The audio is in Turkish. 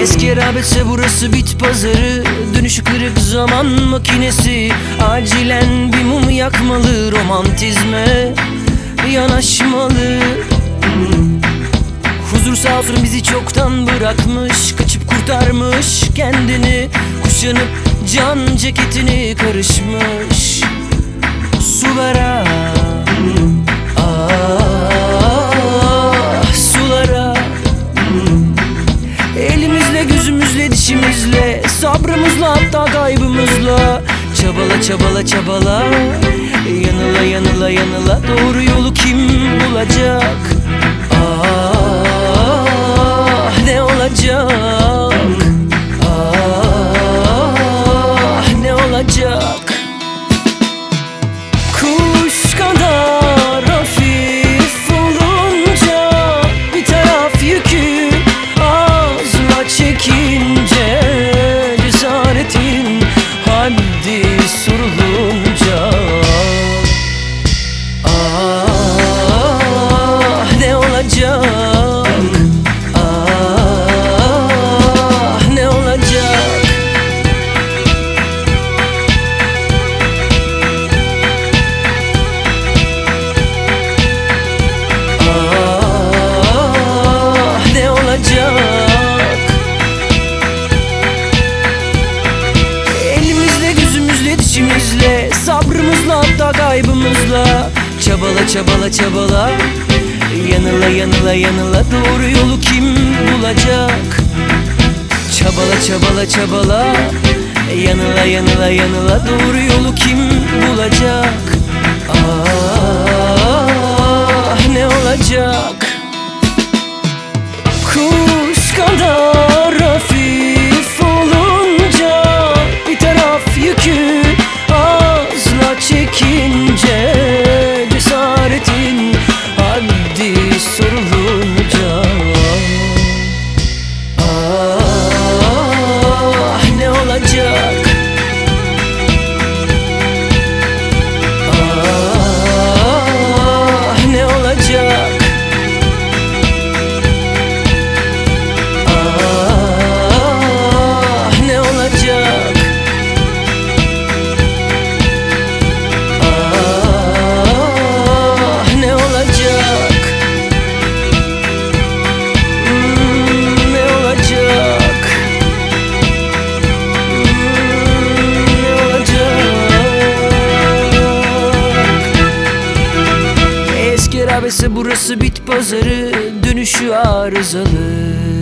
Eski rağbetse burası bit pazarı, dönüşü kırık zaman makinesi. Acilen bir mum yakmalı, romantizme yanaşmalı. Huzur sağ olsun bizi çoktan bırakmış, kaçıp kurtarmış kendini. Kuşanıp can ceketini karışmış sulara, sulara. Elimizle, gözümüzle, dişimizle, sabrımızla, hatta kaybımızla. Çabala çabala çabala, yanıla yanıla yanıla, doğru yolu kim bulacak? Ne olacak? Ne olacak? Kuş kadar hafif olunca bir taraf yükü ağzına çekince, cesaretin haddi sorulunca. Ne olacak? Ne olacak? Ne olacak? Elimizle, gözümüzle, dişimizle, sabrımızla, hatta kaybımızla. Çabala çabala çabala, yanıla yanıla yanıla, doğru yolu kim bulacak? Çabala çabala çabala, yanıla yanıla yanıla, doğru yolu kim bulacak? Ne olacak? Kuş kadar hafif olunca bir taraf yükü ağzına çekince, cesaretin haddi sorulunca. Ne olacak? Ne olacak? Ne olacak? Ne olacak? Ne olacak? Ne olacak? Eski rağbetse burası bit pazarı, dönüşü arızalı.